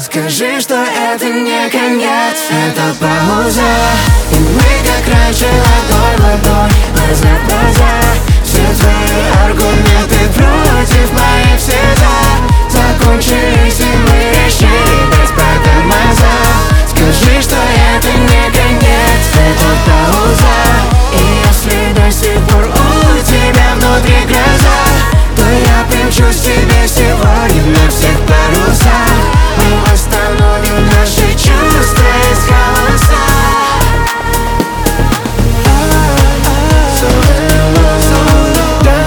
Скажи, что это не конец, это пауза. И мы как раньше одной водой, глаза в глаза. Все твои аргументы